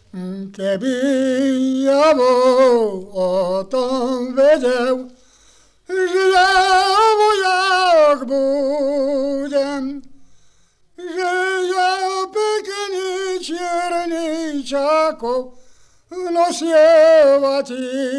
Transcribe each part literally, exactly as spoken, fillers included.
Keby ja bol o tom vedel, že ja vojak budem, že ja pekný čierny čakov nosievať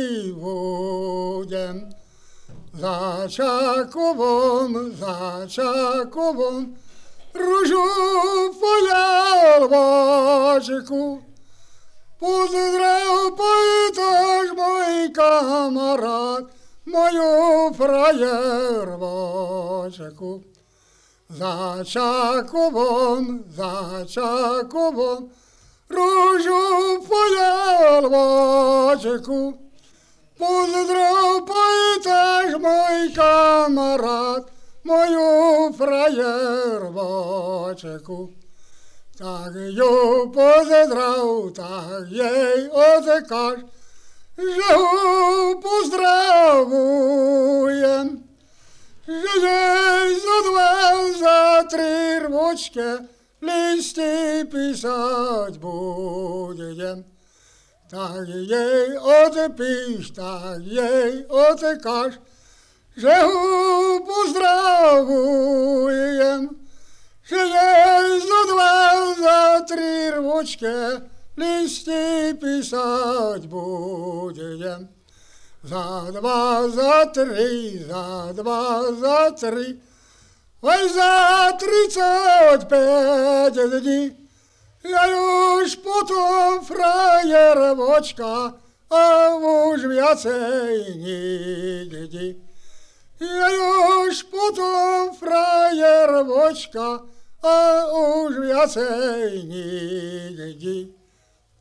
budem. Za čakovom, za čakovom, ružu pojal vočku. Pozdrav, pýtaš, môj kamarát, moju frajervočku. Za čakovom, za čakovom, rúžu pojal vočku. Pozdrav, pýtaš, môj kamarát, moju frajervočku. Tak ju pozdrav, tak jej odkáž, že ho pozdravujem, že jej za dva, za tri rvočke listy písať budem. Tak jej odpíš, tak jej odkáž, že ho pozdravujem, že jej za dva, za tri rvočke listy písať budem. Za dva, za tri, za dva, za tri, aj za tridsaťpäť dní. Ja už potom frajervočka a už viacej nikdy. Ja už potom frajervočka a už viacej nikdy.